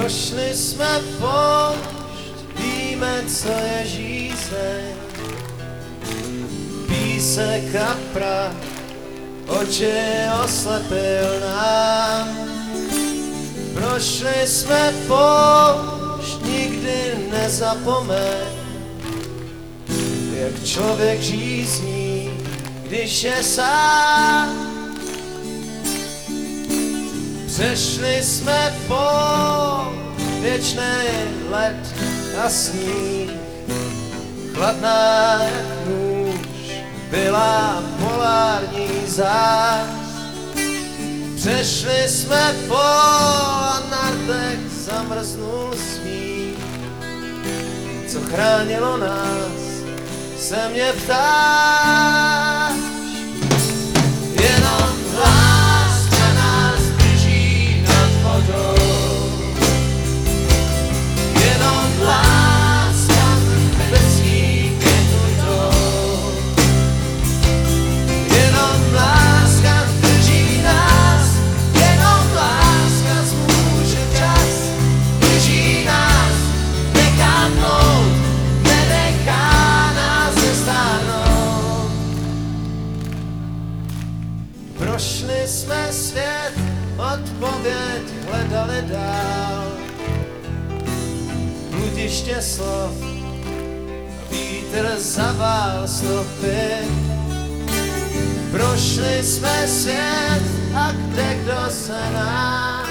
Prošli jsme poušť, víme, co je žízeň. Písek a prach, oči oslepil nám. Prošli jsme poušť, nikdy nezapomeň, jak člověk žízní, když je sám. Přešli jsme po věčný led a sníh, chladná jak nůž byla polární zář. Přešli jsme po a na dech zamrznul smích. Co chránilo nás, se mě ptáš. Jenom láska nás drží nad vodou. Jenom láska bezí květutou. Jenom láska drží nás. Jenom láska zmůže čas. Drží nás, nechá tnout, nenechá nás zestárnout. Prošli jsme svět, odpověď hledali dál. Bludiště slov, vítr zavál stopy. Prošli jsme svět a kde kdo se nás